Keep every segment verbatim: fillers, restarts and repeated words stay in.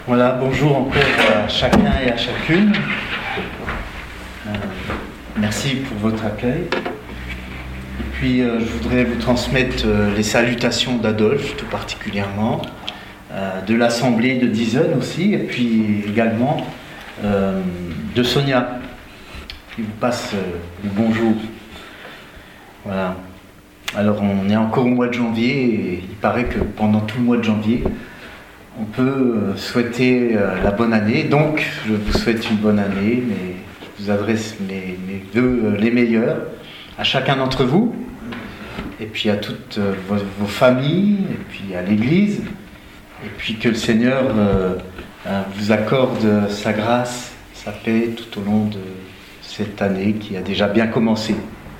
Voilà, bonjour encore à chacun et à chacune. Euh, merci pour votre accueil. Et puis euh, je voudrais vous transmettre euh, les salutations d'Adolphe tout particulièrement, euh, de l'Assemblée de Dizen aussi, et puis également euh, de Sonia, qui vous passe euh, le bonjour. Voilà. Alors on est encore au mois de janvier, et il paraît que pendant tout le mois de janvier, on peut souhaiter la bonne année. Donc, je vous souhaite une bonne année, mais je vous adresse mes, mes vœux les meilleurs à chacun d'entre vous, et puis à toutes vos, vos familles, et puis à l'Église, et puis que le Seigneur euh, vous accorde sa grâce, sa paix tout au long de cette année qui a déjà bien commencé.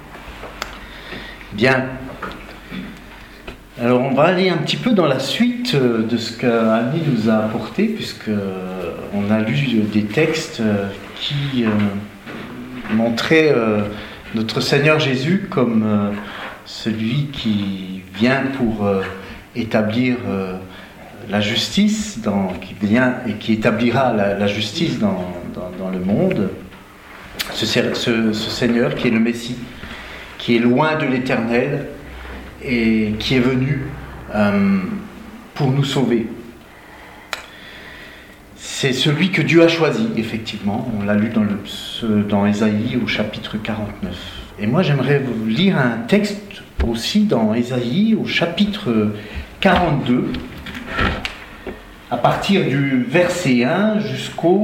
Bien. Alors on va aller un petit peu dans la suite de ce qu'Annie nous a apporté, puisqu'on a lu des textes qui montraient notre Seigneur Jésus comme celui qui vient pour établir la justice, dans, qui vient et qui établira la, la justice dans, dans, dans le monde. Ce, ce, ce Seigneur qui est le Messie, qui est loin de l'Éternel, et qui est venu euh, pour nous sauver. C'est celui que Dieu a choisi, effectivement. On l'a lu dans, le, dans Ésaïe au chapitre quarante-neuf. Et moi, j'aimerais vous lire un texte aussi dans Ésaïe au chapitre quarante-deux, à partir du verset un jusqu'au...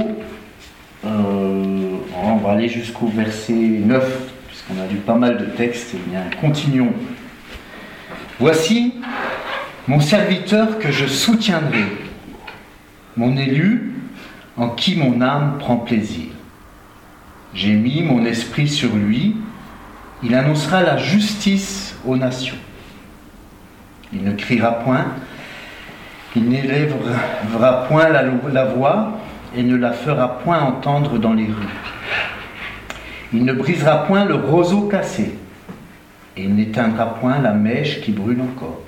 Euh, on va aller jusqu'au verset neuf, puisqu'on a lu pas mal de textes. Et bien, continuons. Voici mon serviteur que je soutiendrai, mon élu en qui mon âme prend plaisir. J'ai mis mon esprit sur lui, il annoncera la justice aux nations. Il ne criera point, il n'élèvera point la, la voix et ne la fera point entendre dans les rues. Il ne brisera point le roseau cassé, et il n'éteindra point la mèche qui brûle encore.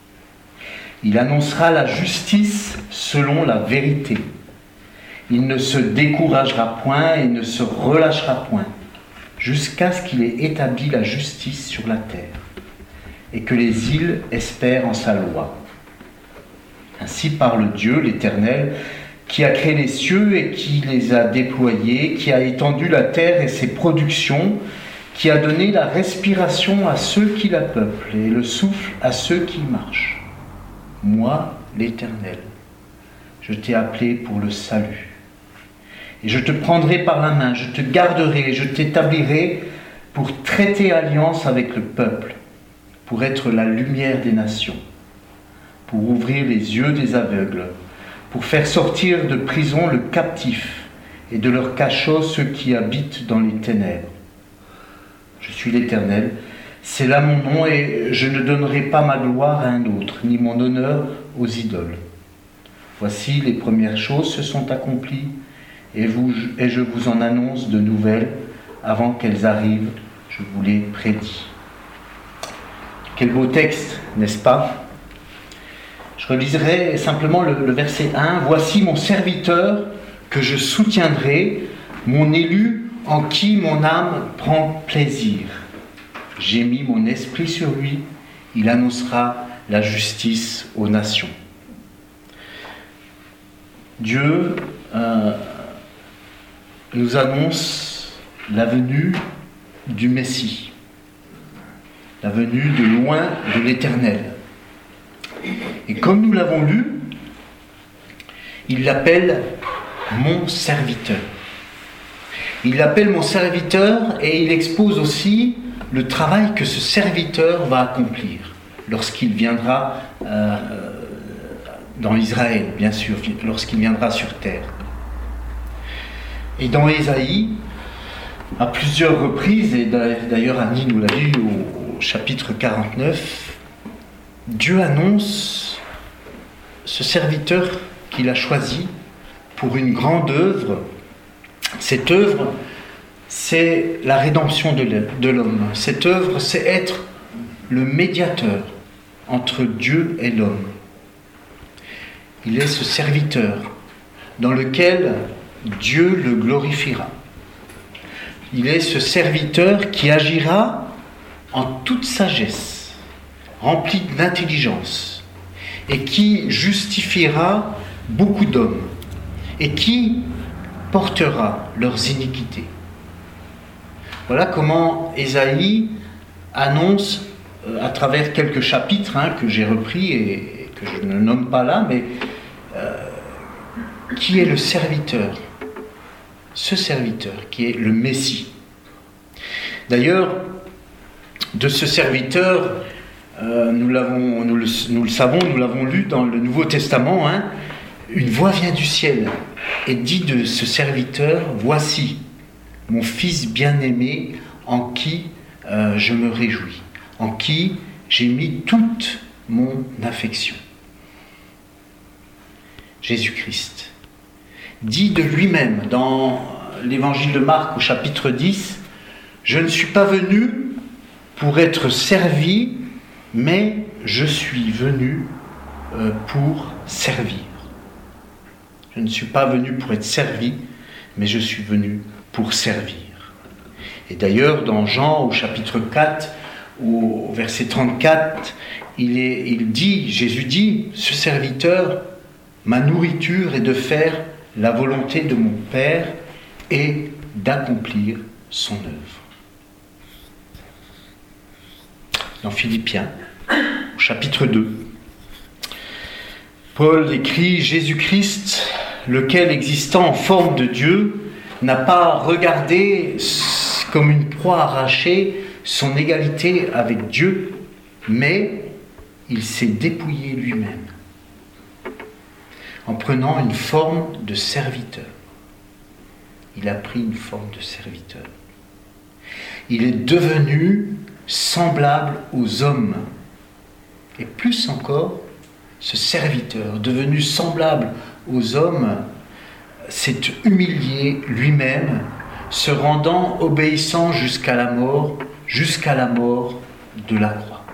Il annoncera la justice selon la vérité. Il ne se découragera point et ne se relâchera point, jusqu'à ce qu'il ait établi la justice sur la terre, et que les îles espèrent en sa loi. Ainsi parle Dieu, l'Éternel, qui a créé les cieux et qui les a déployés, qui a étendu la terre et ses productions, qui a donné la respiration à ceux qui la peuplent et le souffle à ceux qui marchent. Moi, l'Éternel, je t'ai appelé pour le salut. Et je te prendrai par la main, je te garderai, je t'établirai pour traiter alliance avec le peuple, pour être la lumière des nations, pour ouvrir les yeux des aveugles, pour faire sortir de prison le captif et de leur cachot ceux qui habitent dans les ténèbres. Je suis l'Éternel, c'est là mon nom, et je ne donnerai pas ma gloire à un autre, ni mon honneur aux idoles. Voici, les premières choses se sont accomplies, et, vous, et je vous en annonce de nouvelles avant qu'elles arrivent, je vous l'ai prédit. Quel beau texte, n'est-ce pas? Je reliserai simplement le, le verset un. Voici mon serviteur que je soutiendrai, mon élu en qui mon âme prend plaisir. J'ai mis mon esprit sur lui, il annoncera la justice aux nations. Dieu euh, nous annonce la venue du Messie, la venue de loin de l'Éternel. Et comme nous l'avons lu, il l'appelle mon serviteur. Il l'appelle mon serviteur et il expose aussi le travail que ce serviteur va accomplir lorsqu'il viendra euh, dans Israël, bien sûr, lorsqu'il viendra sur terre. Et dans Ésaïe, à plusieurs reprises, et d'ailleurs Annie nous l'a dit au, au chapitre quarante-neuf, Dieu annonce ce serviteur qu'il a choisi pour une grande œuvre. Cette œuvre, c'est la rédemption de l'homme. Cette œuvre, c'est être le médiateur entre Dieu et l'homme. Il est ce serviteur dans lequel Dieu le glorifiera. Il est ce serviteur qui agira en toute sagesse, rempli d'intelligence, et qui justifiera beaucoup d'hommes, et qui portera leurs iniquités. Voilà comment Ésaïe annonce, à travers quelques chapitres hein, que j'ai repris et que je ne nomme pas là, mais euh, qui est le serviteur, ce serviteur qui est le Messie. D'ailleurs, de ce serviteur, euh, nous, l'avons, nous, le, nous le savons, nous l'avons lu dans le Nouveau Testament, hein, une voix vient du ciel et dit de ce serviteur, voici mon fils bien-aimé en qui euh, je me réjouis, en qui j'ai mis toute mon affection. Jésus-Christ dit de lui-même dans l'évangile de Marc au chapitre dix, « Je ne suis pas venu pour être servi, mais je suis venu euh, pour servir. » Je ne suis pas venu pour être servi, mais je suis venu pour servir. Et d'ailleurs, dans Jean, au chapitre quatre, au verset trente-quatre, il, est, il dit, Jésus dit, « Ce serviteur, ma nourriture est de faire la volonté de mon Père et d'accomplir son œuvre. » Dans Philippiens, au chapitre deux, Paul écrit « Jésus-Christ, lequel existant en forme de Dieu, n'a pas regardé comme une proie arrachée son égalité avec Dieu, mais il s'est dépouillé lui-même, en prenant une forme de serviteur. Il a pris une forme de serviteur. Il est devenu semblable aux hommes. Et plus encore, ce serviteur, devenu semblable aux hommes, s'est humilié lui-même, se rendant obéissant jusqu'à la mort, jusqu'à la mort de la croix.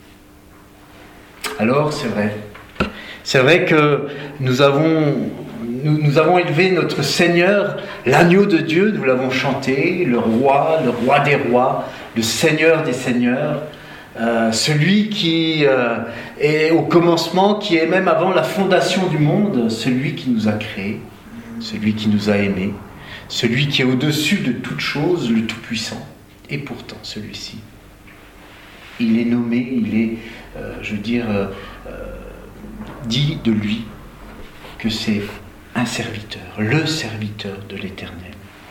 Alors, c'est vrai, c'est vrai que nous avons, nous, nous avons élevé notre Seigneur, l'agneau de Dieu, nous l'avons chanté, le roi, le roi des rois, le Seigneur des seigneurs, euh, celui qui euh, est au commencement, qui est même avant la fondation du monde, celui qui nous a créés, celui qui nous a aimés, celui qui est au-dessus de toute chose, le Tout-Puissant. Et pourtant, celui-ci, il est nommé, il est, euh, je veux dire, euh, euh, dit de lui que c'est un serviteur, le serviteur de l'Éternel.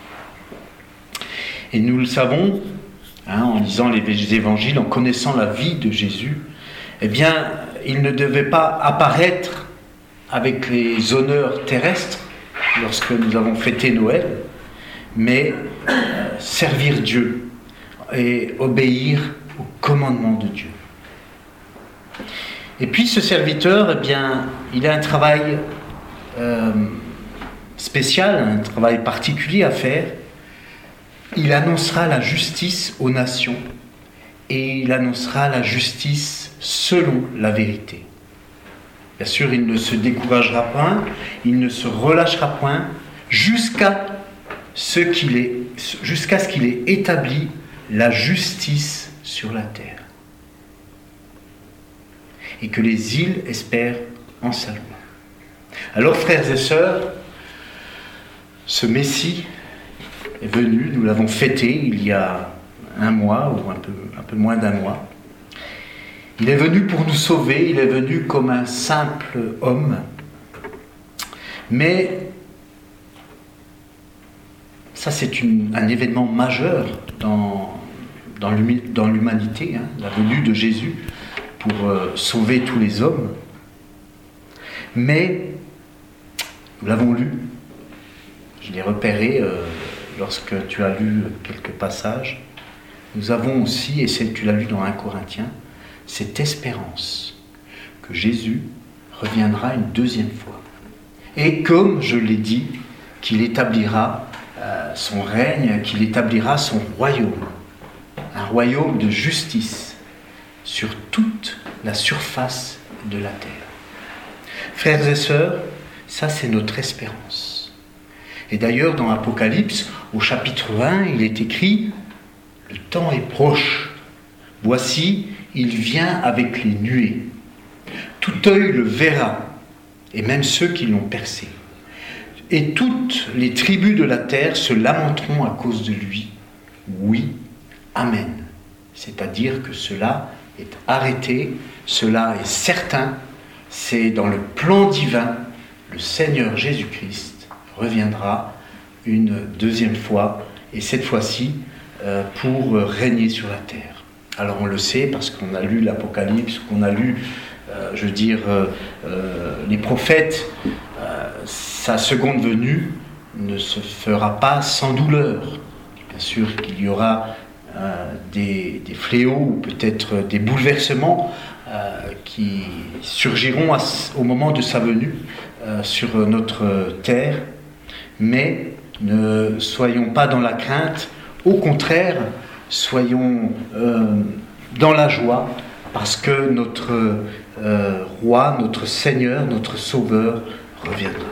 Et nous le savons, hein, en lisant les évangiles, en connaissant la vie de Jésus, eh bien, il ne devait pas apparaître avec les honneurs terrestres lorsque nous avons fêté Noël, mais euh, servir Dieu et obéir au commandement de Dieu. Et puis ce serviteur, eh bien, il a un travail euh, spécial, un travail particulier à faire. Il annoncera la justice aux nations et il annoncera la justice selon la vérité. Bien sûr, il ne se découragera point, il ne se relâchera point jusqu'à ce qu'il ait, jusqu'à ce qu'il ait établi la justice sur la terre. Et que les îles espèrent en sa loi. Alors, frères et sœurs, ce Messie est venu, nous l'avons fêté il y a un mois, ou un peu, un peu moins d'un mois. Il est venu pour nous sauver, il est venu comme un simple homme. Mais ça, c'est une, un événement majeur dans, dans, dans l'humanité, hein, la venue de Jésus pour euh, sauver tous les hommes. Mais, nous l'avons lu, je l'ai repéré euh, lorsque tu as lu quelques passages, nous avons aussi, et c'est, tu l'as lu dans un Corinthiens, cette espérance que Jésus reviendra une deuxième fois. Et comme je l'ai dit, qu'il établira euh, son règne, qu'il établira son royaume, un royaume de justice sur toute la surface de la terre. Frères et sœurs, Ça, c'est notre espérance. Et d'ailleurs, dans Apocalypse, au chapitre un, il est écrit « Le temps est proche. Voici, il vient avec les nuées. Tout œil le verra, et même ceux qui l'ont percé. Et toutes les tribus de la terre se lamenteront à cause de lui. Oui, Amen. » C'est-à-dire que cela est arrêté, cela est certain, c'est dans le plan divin, le Seigneur Jésus-Christ reviendra une deuxième fois, et cette fois-ci euh, pour régner sur la terre. Alors on le sait parce qu'on a lu l'Apocalypse, qu'on a lu, euh, je veux dire, euh, euh, les prophètes, euh, sa seconde venue ne se fera pas sans douleur. Bien sûr qu'il y aura euh, des, des fléaux ou peut-être des bouleversements euh, qui surgiront à, au moment de sa venue euh, sur notre terre, mais ne soyons pas dans la crainte, au contraire, soyons euh, dans la joie, parce que notre euh, roi, notre Seigneur, notre Sauveur reviendra.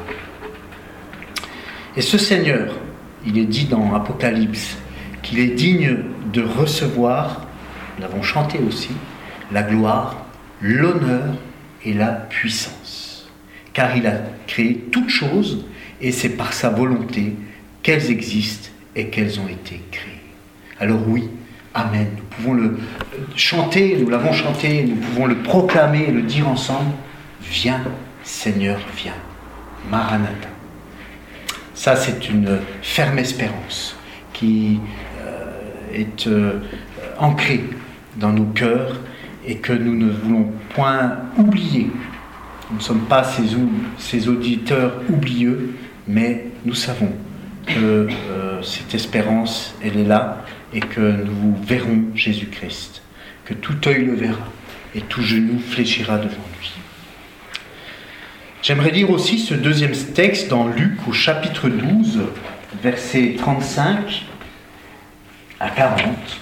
Et ce Seigneur, il est dit dans Apocalypse qu'il est digne de recevoir, nous l'avons chanté aussi, la gloire, l'honneur et la puissance. Car il a créé toutes choses et c'est par sa volonté qu'elles existent et qu'elles ont été créées. Alors oui, Amen. Nous pouvons le chanter, nous l'avons chanté, nous pouvons le proclamer et le dire ensemble. Viens, Seigneur, viens. Maranatha. Ça, c'est une ferme espérance qui euh, est euh, ancrée dans nos cœurs et que nous ne voulons point oublier. Nous ne sommes pas ces, ces auditeurs oublieux, mais nous savons que euh, cette espérance, elle est là et que nous verrons Jésus-Christ, que tout œil le verra et tout genou fléchira devant lui. J'aimerais lire aussi ce deuxième texte dans Luc au chapitre douze, versets trente-cinq à quarante.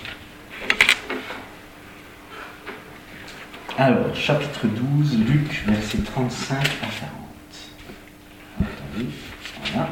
Alors, chapitre douze, Luc, versets trente-cinq à quarante. Attendez, voilà.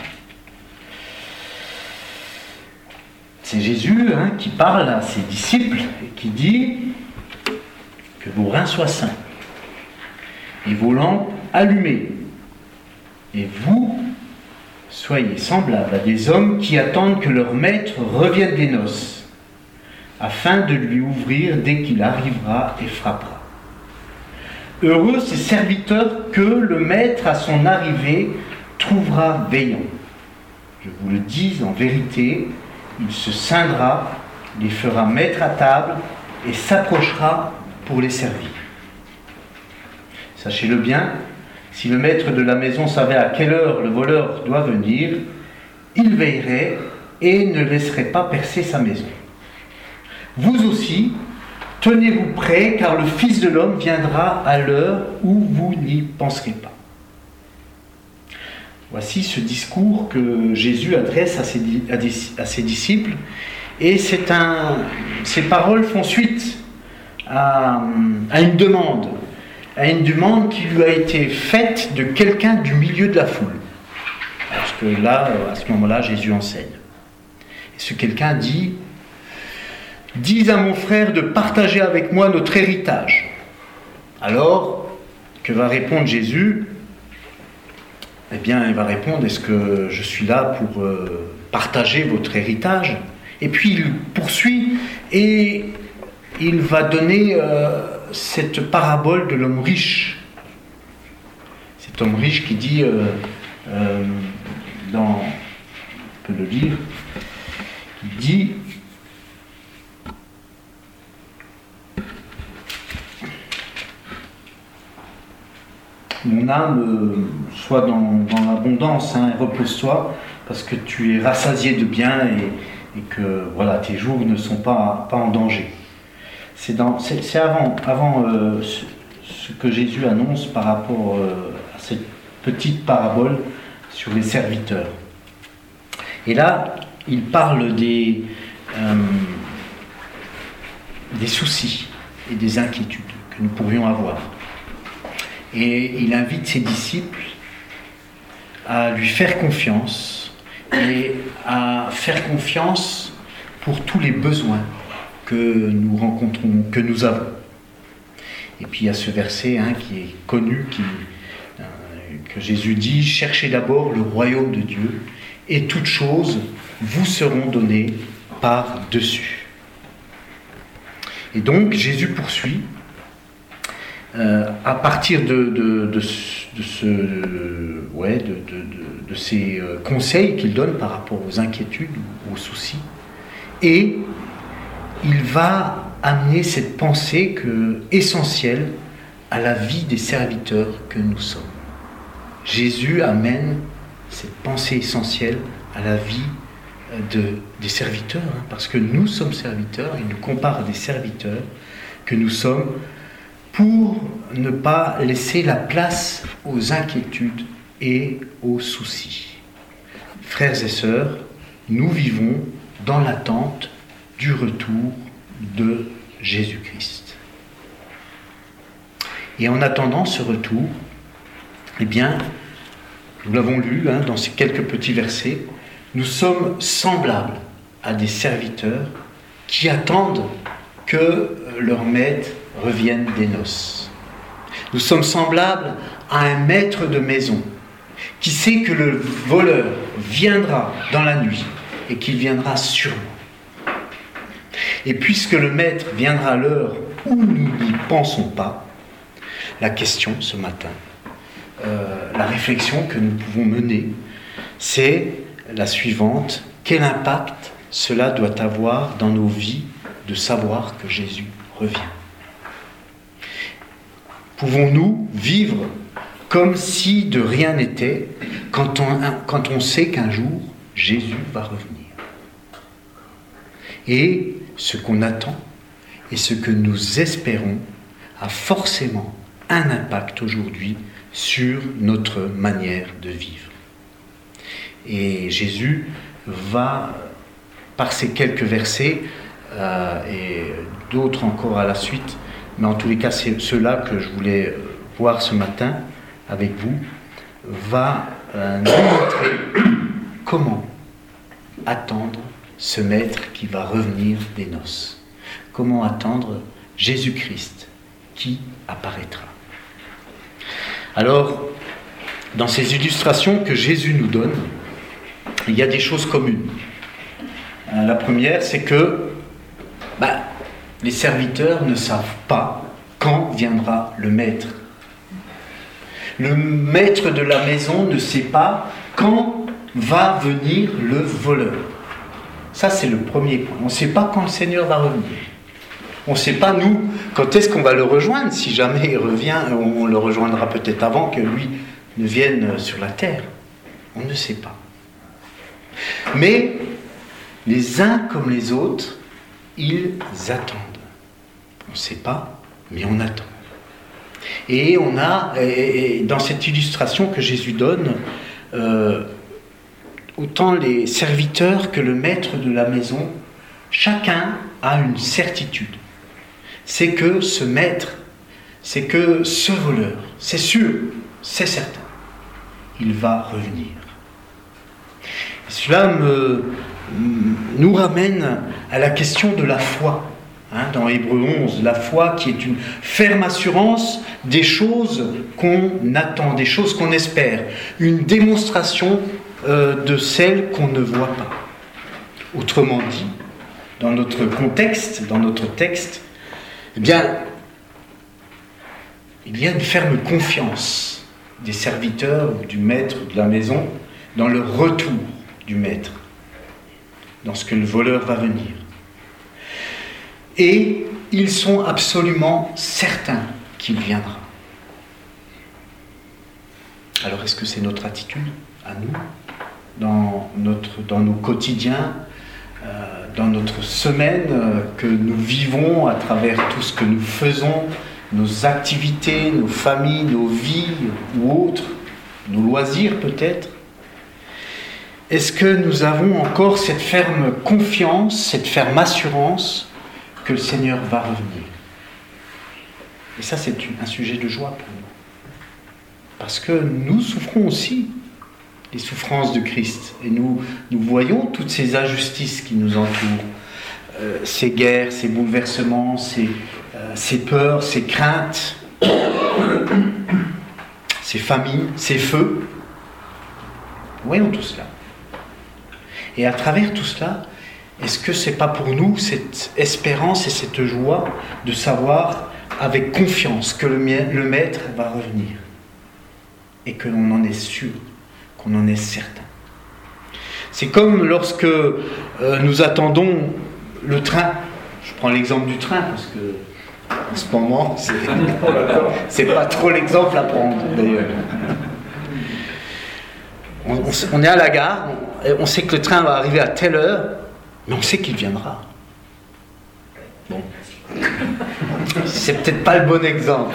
C'est Jésus hein, qui parle à ses disciples et qui dit que vos reins soient sains et vos lampes allumées. Et vous, soyez semblables à des hommes qui attendent que leur maître revienne des noces, afin de lui ouvrir dès qu'il arrivera et frappera. Heureux ces serviteurs que le maître à son arrivée trouvera veillant. Je vous le dis en vérité, il se scindra, les fera mettre à table et s'approchera pour les servir. Sachez-le bien, si le maître de la maison savait à quelle heure le voleur doit venir, il veillerait et ne laisserait pas percer sa maison. Vous aussi, tenez-vous prêts, car le Fils de l'homme viendra à l'heure où vous n'y penserez pas. Voici ce discours que Jésus adresse à ses, à des, à ses disciples, et c'est un, ces paroles font suite à, à une demande, à une demande qui lui a été faite de quelqu'un du milieu de la foule. Parce que là, à ce moment-là, Jésus enseigne. Et ce quelqu'un dit « Dis à mon frère de partager avec moi notre héritage. » Alors, que va répondre Jésus ? Eh bien, il va répondre « Est-ce que je suis là pour euh, partager votre héritage ?» Et puis il poursuit et il va donner euh, cette parabole de l'homme riche. Cet homme riche qui dit, euh, euh, dans, on peut le lire, il dit « Mon âme, sois dans, dans l'abondance, hein, repose-toi, parce que tu es rassasié de biens et, et que voilà, tes jours ne sont pas, pas en danger. » C'est, dans, c'est, c'est avant, avant euh, ce, ce que Jésus annonce par rapport euh, à cette petite parabole sur les serviteurs. Et là, il parle des, euh, des soucis et des inquiétudes que nous pourrions avoir. Et il invite ses disciples à lui faire confiance et à faire confiance pour tous les besoins que nous rencontrons, que nous avons. Et puis il y a ce verset hein, qui est connu, qui, euh, que Jésus dit « Cherchez d'abord le royaume de Dieu, et toutes choses vous seront données par-dessus. » Et donc Jésus poursuit, euh, à partir de, de, de, de, ce, ouais, de, de, de, de ces conseils qu'il donne par rapport aux inquiétudes, aux soucis, et il va amener cette pensée que, essentielle à la vie des serviteurs que nous sommes. Jésus amène cette pensée essentielle à la vie de, des serviteurs, hein, parce que nous sommes serviteurs, il nous compare à des serviteurs que nous sommes pour ne pas laisser la place aux inquiétudes et aux soucis. Frères et sœurs, nous vivons dans l'attente du retour de Jésus-Christ. Et en attendant ce retour, eh bien, nous l'avons lu hein, dans ces quelques petits versets, nous sommes semblables à des serviteurs qui attendent que leur maître revienne des noces. Nous sommes semblables à un maître de maison qui sait que le voleur viendra dans la nuit et qu'il viendra sûrement. Et puisque le maître viendra à l'heure où nous n'y pensons pas, la question ce matin, euh, la réflexion que nous pouvons mener, c'est la suivante. Quel impact cela doit avoir dans nos vies de savoir que Jésus revient? Pouvons-nous vivre comme si de rien n'était quand on, quand on sait qu'un jour Jésus va revenir? Et ce qu'on attend et ce que nous espérons a forcément un impact aujourd'hui sur notre manière de vivre. Et Jésus va, par ces quelques versets, euh, et d'autres encore à la suite, mais en tous les cas c'est ceux-là que je voulais voir ce matin avec vous, va euh, nous montrer comment attendre ce maître qui va revenir des noces. Comment attendre Jésus-Christ qui apparaîtra. Alors, dans ces illustrations que Jésus nous donne, il y a des choses communes. La première, c'est que bah, les serviteurs ne savent pas quand viendra le maître. Le maître de la maison ne sait pas quand va venir le voleur. Ça, c'est le premier point. On ne sait pas quand le Seigneur va revenir. On ne sait pas, nous, quand est-ce qu'on va le rejoindre. Si jamais il revient, on le rejoindra peut-être avant que lui ne vienne sur la terre. On ne sait pas. Mais les uns comme les autres, ils attendent. On ne sait pas, mais on attend. Et on a, et dans cette illustration que Jésus donne, euh, autant les serviteurs que le maître de la maison, chacun a une certitude. C'est que ce maître, c'est que ce voleur, c'est sûr, c'est certain, il va revenir. Et cela me, nous ramène à la question de la foi. Hein, dans Hébreux onze, la foi qui est une ferme assurance des choses qu'on attend, des choses qu'on espère, une démonstration euh, de celles qu'on ne voit pas. Autrement dit, dans notre contexte, dans notre texte, eh bien, il y a une ferme confiance des serviteurs ou du maître de la maison dans le retour du maître, dans ce que le voleur va venir. Et ils sont absolument certains qu'il viendra. Alors est-ce que c'est notre attitude à nous, dans, notre, dans nos quotidiens, euh, dans notre semaine euh, que nous vivons à travers tout ce que nous faisons, nos activités, nos familles, nos vies ou autres, nos loisirs peut-être? Est-ce que nous avons encore cette ferme confiance, cette ferme assurance que le Seigneur va revenir? Et ça, c'est un sujet de joie pour nous. Parce que nous souffrons aussi les souffrances de Christ. Et nous, nous voyons toutes ces injustices qui nous entourent, euh, ces guerres, ces bouleversements, ces, euh, ces peurs, ces craintes, ces famines, ces feux. Nous voyons tout cela. Et à travers tout cela, est-ce que ce n'est pas pour nous cette espérance et cette joie de savoir avec confiance que le, le Maître va revenir et que l'on en est sûr, qu'on en est certain. C'est comme lorsque euh, nous attendons le train. Je prends l'exemple du train parce que en ce moment, c'est, c'est pas trop l'exemple à prendre d'ailleurs. On, on, on est à la gare, on, on sait que le train va arriver à telle heure, mais on sait qu'il viendra. Bon. C'est peut-être pas le bon exemple.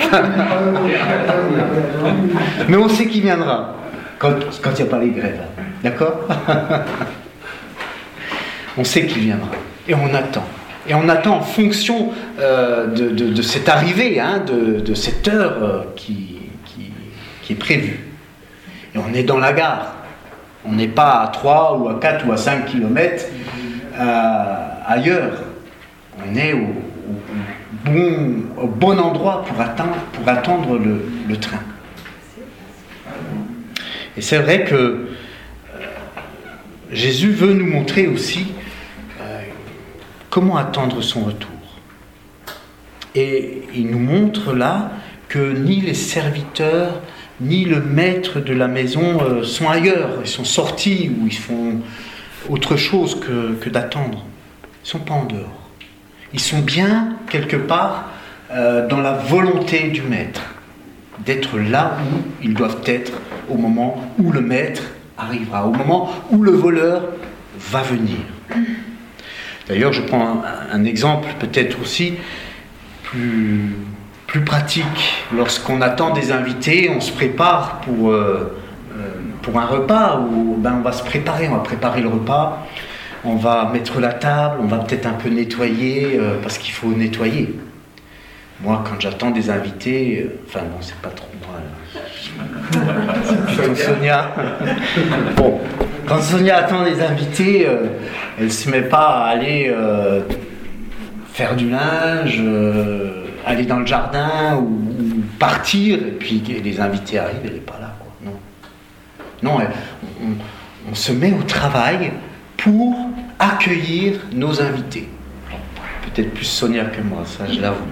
Mais on sait qu'il viendra. Quand il n'y a pas les grèves. D'accord ? On sait qu'il viendra. Et on attend. Et on attend en fonction euh, de, de, de cette arrivée, hein, de, de cette heure euh, qui, qui, qui est prévue. Et on est dans la gare. On n'est pas à trois ou à quatre ou à cinq kilomètres euh, ailleurs. On est au, au, bon, au bon endroit pour attendre, pour attendre le, le train. Et c'est vrai que euh, Jésus veut nous montrer aussi euh, comment attendre son retour. Et il nous montre là que ni les serviteurs, ni le maître de la maison euh, sont ailleurs. Ils sont sortis ou ils font autre chose que, que d'attendre. Ils ne sont pas en dehors. Ils sont bien, quelque part, euh, dans la volonté du maître, d'être là où ils doivent être au moment où le maître arrivera, au moment où le voleur va venir. D'ailleurs, je prends un, un exemple peut-être aussi plus, plus pratique. Lorsqu'on attend des invités, on se prépare pour, euh, pour un repas, où ben, on va se préparer, on va préparer le repas. On va mettre la table, on va peut-être un peu nettoyer, euh, parce qu'il faut nettoyer. Moi, quand j'attends des invités, euh, enfin bon, c'est pas trop moi. C'est plutôt Sonia. Bon, quand Sonia attend des invités, euh, elle ne se met pas à aller euh, faire du linge, euh, aller dans le jardin ou, ou partir, et puis les invités arrivent, elle n'est pas là, quoi. Non, non, elle, on, on se met au travail pour accueillir nos invités. Peut-être plus Sonia que moi, ça je l'avoue.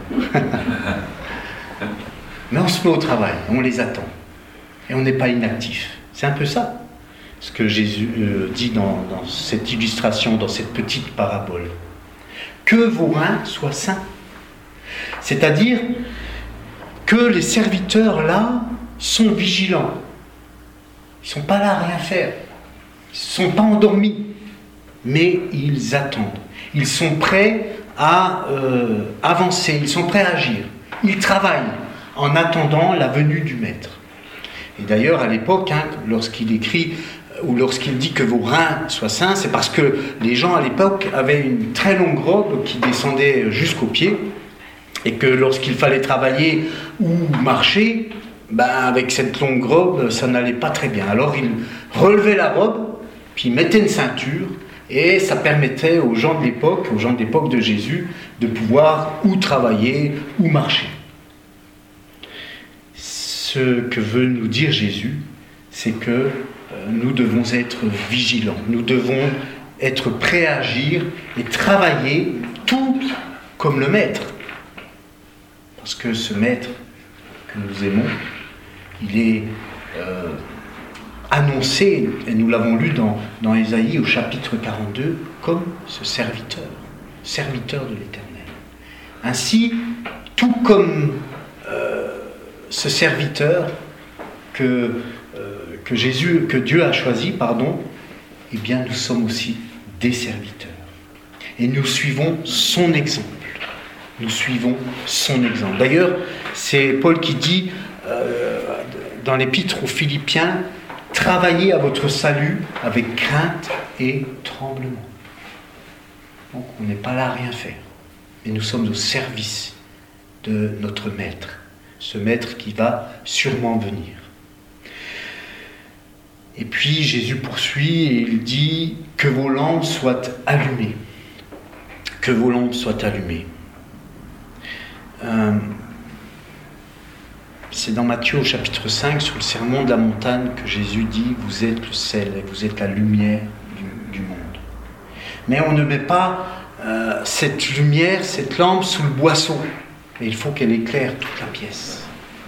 Mais on se met au travail, on les attend. Et on n'est pas inactif. C'est un peu ça, ce que Jésus euh, dit dans, dans cette illustration, dans cette petite parabole. Que vos reins soient sains. C'est-à-dire que les serviteurs là sont vigilants. Ils ne sont pas là à rien faire. Ils ne sont pas endormis. Mais ils attendent. Ils sont prêts à euh, avancer, ils sont prêts à agir. Ils travaillent en attendant la venue du Maître. Et d'ailleurs, à l'époque, hein, lorsqu'il écrit ou lorsqu'il dit que vos reins soient sains, c'est parce que les gens à l'époque avaient une très longue robe qui descendait jusqu'aux pieds, et que lorsqu'il fallait travailler ou marcher, ben, avec cette longue robe, ça n'allait pas très bien. Alors il relevait la robe, puis il mettait une ceinture, et ça permettait aux gens de l'époque, aux gens de l'époque de Jésus, de pouvoir ou travailler ou marcher. Ce que veut nous dire Jésus, c'est que euh, nous devons être vigilants, nous devons être prêts à agir et travailler tout comme le Maître. Parce que ce Maître que nous aimons, il est euh, annoncé, et nous l'avons lu dans, dans Ésaïe au chapitre quarante-deux, comme ce serviteur, serviteur de l'Éternel. Ainsi, tout comme euh, ce serviteur que, euh, que Jésus, que Dieu a choisi, pardon, eh bien nous sommes aussi des serviteurs. Et nous suivons son exemple. Nous suivons son exemple. D'ailleurs, c'est Paul qui dit euh, dans l'épître aux Philippiens, travaillez à votre salut avec crainte et tremblement. Donc on n'est pas là à rien faire, mais nous sommes au service de notre Maître, ce Maître qui va sûrement venir. Et puis Jésus poursuit et il dit « Que vos lampes soient allumées. » Que vos lampes soient allumées. Euh, c'est dans Matthieu au chapitre cinq, sur le sermon de la montagne, que Jésus dit « Vous êtes le sel et vous êtes la lumière du, du monde. » Mais on ne met pas euh, cette lumière, cette lampe sous le boisseau. Mais il faut qu'elle éclaire toute la pièce.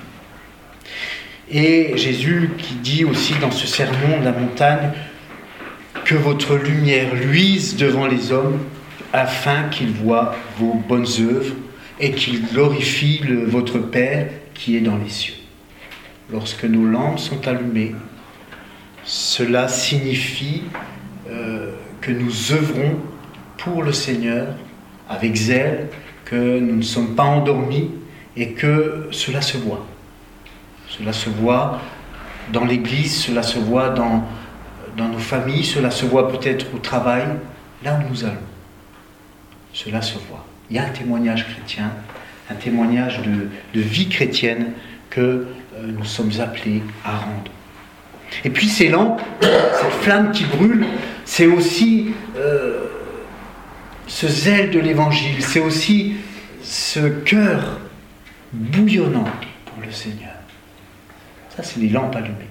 Et Jésus qui dit aussi dans ce sermon de la montagne que votre lumière luise devant les hommes afin qu'ils voient vos bonnes œuvres et qu'ils glorifient le, votre Père qui est dans les cieux. Lorsque nos lampes sont allumées, cela signifie euh, que nous œuvrons pour le Seigneur avec zèle, que nous ne sommes pas endormis et que cela se voit. Cela se voit dans l'église, cela se voit dans, dans nos familles, cela se voit peut-être au travail, là où nous allons. Cela se voit. Il y a un témoignage chrétien, un témoignage de, de vie chrétienne que euh, nous sommes appelés à rendre. Et puis ces lampes, cette flamme qui brûle, c'est aussi euh, ce zèle de l'évangile, c'est aussi ce cœur bouillonnant pour le Seigneur. Ça, c'est les lampes allumées.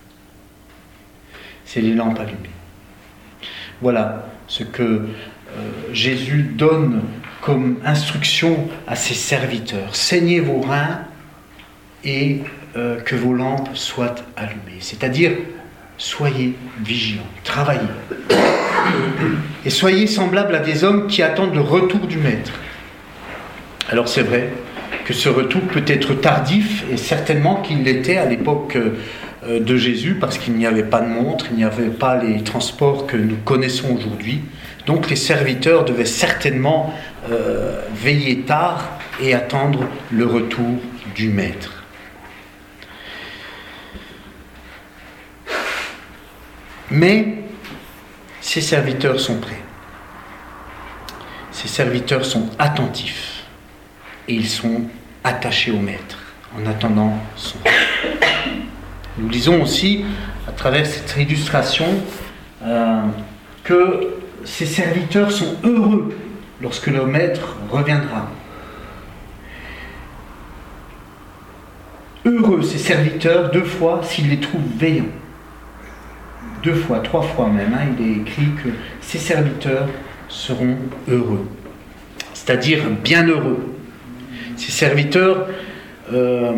C'est les lampes allumées. Voilà ce que euh, Jésus donne comme instruction à ses serviteurs. Saignez vos reins et euh, que vos lampes soient allumées. C'est-à-dire, soyez vigilants, travaillez. Et soyez semblables à des hommes qui attendent le retour du Maître. Alors c'est vrai que ce retour peut être tardif, et certainement qu'il l'était à l'époque de Jésus, parce qu'il n'y avait pas de montre, il n'y avait pas les transports que nous connaissons aujourd'hui. Donc les serviteurs devaient certainement euh, veiller tard et attendre le retour du Maître. Mais ces serviteurs sont prêts. Ces serviteurs sont attentifs. Et ils sont attachés au Maître, en attendant son retour. Nous lisons aussi, à travers cette illustration, euh, que ces serviteurs sont heureux lorsque leur Maître reviendra. Heureux ces serviteurs, deux fois, s'ils les trouvent veillants. Deux fois, trois fois même, hein, il est écrit que ces serviteurs seront heureux, c'est-à-dire bienheureux. Ces serviteurs, euh,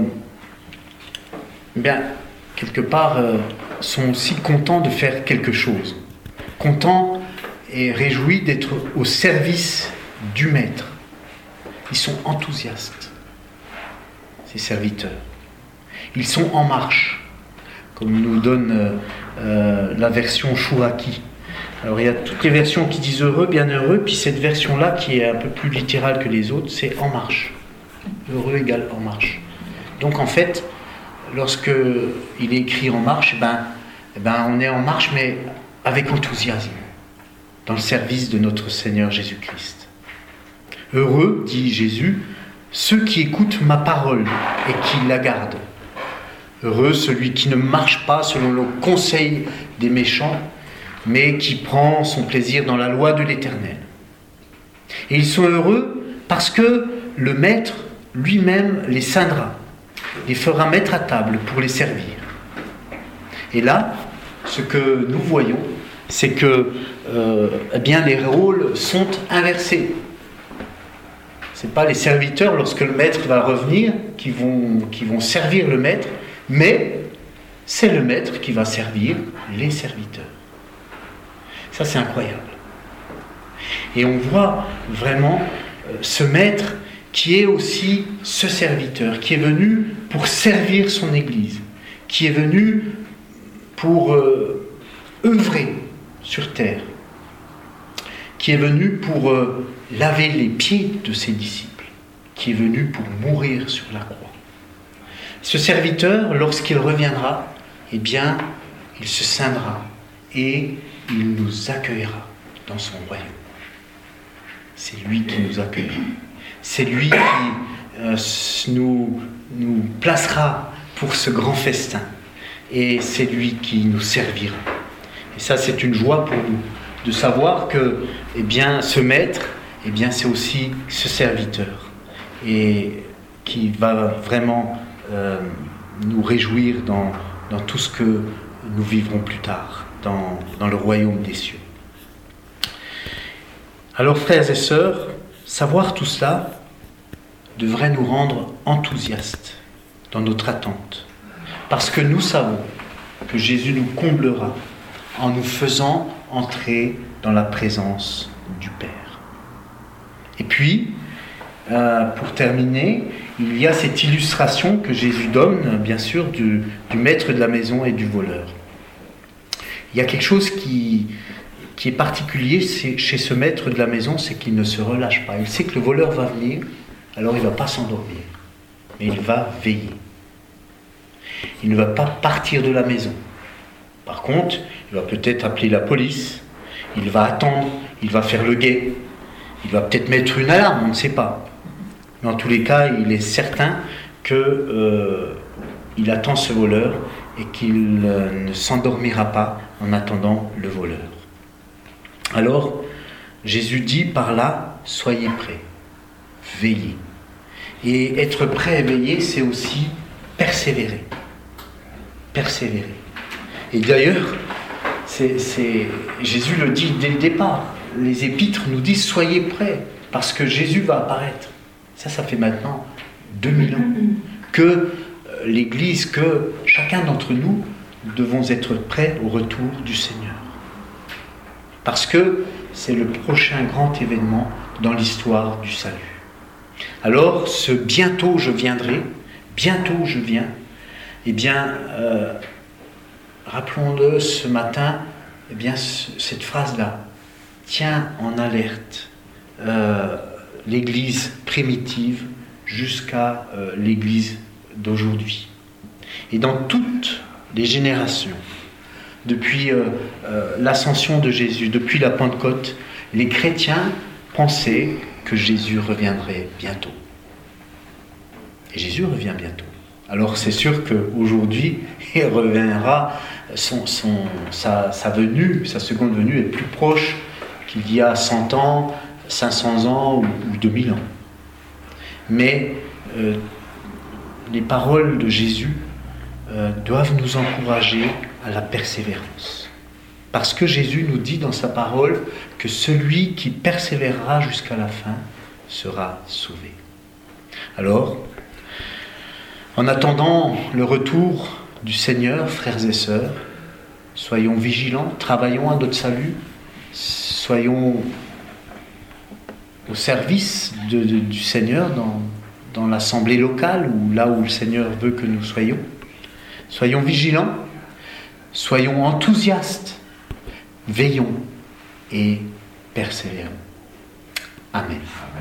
bien, quelque part, euh, sont aussi contents de faire quelque chose. Contents et réjouis d'être au service du Maître. Ils sont enthousiastes, ces serviteurs. Ils sont en marche, comme nous donne euh, euh, la version Chouraki. Alors il y a toutes les versions qui disent heureux, bienheureux, puis cette version-là qui est un peu plus littérale que les autres, c'est en marche. Heureux égale en marche. Donc en fait, lorsque il est écrit en marche, ben, ben on est en marche, mais avec enthousiasme, dans le service de notre Seigneur Jésus-Christ. Heureux, dit Jésus, ceux qui écoutent ma parole et qui la gardent. Heureux celui qui ne marche pas selon le conseil des méchants, mais qui prend son plaisir dans la loi de l'Éternel. Et ils sont heureux parce que le Maître lui-même les ceindra, les fera mettre à table pour les servir. Et là, ce que nous voyons, c'est que euh, eh bien, les rôles sont inversés. Ce n'est pas les serviteurs, lorsque le Maître va revenir, qui vont, qui vont servir le Maître, mais c'est le Maître qui va servir les serviteurs. Ça, c'est incroyable. Et on voit vraiment euh, ce Maître qui est aussi ce serviteur, qui est venu pour servir son Église, qui est venu pour euh, œuvrer sur terre, qui est venu pour euh, laver les pieds de ses disciples, qui est venu pour mourir sur la croix. Ce serviteur, lorsqu'il reviendra, eh bien, il se ceindra et il nous accueillera dans son royaume. C'est lui qui nous accueillera. C'est lui qui euh, nous, nous placera pour ce grand festin. et c'est lui qui nous servira. Et ça, c'est une joie pour nous, de savoir que eh bien, ce maître, eh bien, c'est aussi ce serviteur, et qui va vraiment euh, nous réjouir dans, dans tout ce que nous vivrons plus tard, dans, dans le royaume des cieux. Alors, frères et sœurs, savoir tout cela devrait nous rendre enthousiastes dans notre attente, parce que nous savons que Jésus nous comblera en nous faisant entrer dans la présence du Père. Et puis, euh, pour terminer, il y a cette illustration que Jésus donne, bien sûr, du, du maître de la maison et du voleur. Il y a quelque chose qui, qui est particulier chez ce maître de la maison, c'est qu'il ne se relâche pas. Il sait que le voleur va venir, alors il ne va pas s'endormir, mais il va veiller. Il ne va pas partir de la maison. Par contre, il va peut-être appeler la police, il va attendre, il va faire le guet, il va peut-être mettre une alarme, on ne sait pas. Mais en tous les cas, il est certain qu'il euh, attend ce voleur et qu'il euh, ne s'endormira pas en attendant le voleur. Alors, Jésus dit par là, soyez prêts, veillez. Et être prêt et veiller, c'est aussi persévérer. Persévérer. Et d'ailleurs, c'est, c'est, Jésus le dit dès le départ. Les épîtres nous disent soyez prêts, parce que Jésus va apparaître. Ça, ça fait maintenant deux mille ans que l'Église, que chacun d'entre nous, devons être prêts au retour du Seigneur. Parce que c'est le prochain grand événement dans l'histoire du salut. Alors, ce bientôt je viendrai, bientôt je viens, eh bien, euh, rappelons-le ce matin, eh bien, ce, cette phrase-là, tiens en alerte euh, l'Église primitive jusqu'à euh, l'Église d'aujourd'hui. Et dans toutes les générations, depuis euh, euh, l'ascension de Jésus, depuis la Pentecôte, les chrétiens pensaient que Jésus reviendrait bientôt. Et Jésus revient bientôt. Alors c'est sûr qu'aujourd'hui, il reviendra, son, son, sa, sa venue, sa seconde venue est plus proche qu'il y a cent ans, cinq cents ans ou, ou deux mille ans. Mais euh, les paroles de Jésus euh, doivent nous encourager à la persévérance. Parce que Jésus nous dit dans sa parole que celui qui persévérera jusqu'à la fin sera sauvé. Alors, en attendant le retour du Seigneur, frères et sœurs, soyons vigilants, travaillons à notre salut, soyons au service de, de, du Seigneur dans, dans l'assemblée locale ou là où le Seigneur veut que nous soyons. Soyons vigilants, soyons enthousiastes, veillons et persévérons. Amen. Amen.